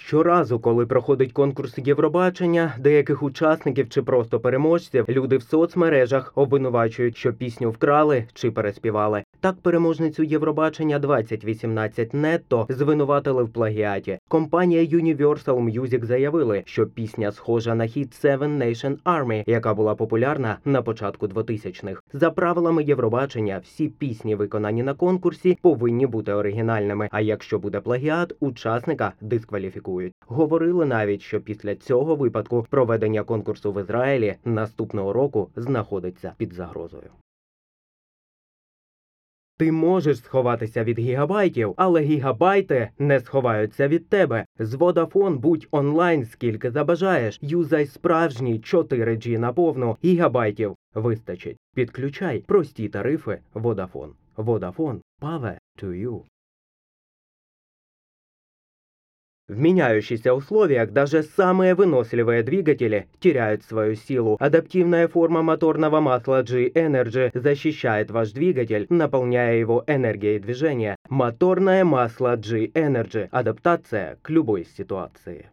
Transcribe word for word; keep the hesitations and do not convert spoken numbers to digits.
Щоразу, коли проходить конкурс Євробачення, деяких учасників чи просто переможців, люди в соцмережах обвинувачують, що пісню вкрали чи переспівали. Так, переможницю Євробачення двадцять вісімнадцять Нетто звинуватили в плагіаті. Компанія Universal Music заявили, що пісня схожа на хіт Seven Nation Army, яка була популярна на початку двотисячних. За правилами Євробачення, всі пісні, виконані на конкурсі, повинні бути оригінальними, а якщо буде плагіат, учасника дискваліфікують. Говорили навіть, що після цього випадку проведення конкурсу в Ізраїлі наступного року знаходиться під загрозою. Ти можеш сховатися від гігабайтів, але гігабайти не сховаються від тебе. З Vodafone будь онлайн скільки забажаєш. Юзай справжній чотири джі наповну. Гігабайтів вистачить. Підключай прості тарифи Vodafone. Vodafone – Power to you. В меняющихся условиях даже самые выносливые двигатели теряют свою силу. Адаптивная форма моторного масла G-Energy защищает ваш двигатель, наполняя его энергией движения. Моторное масло G-Energy – адаптация к любой ситуации.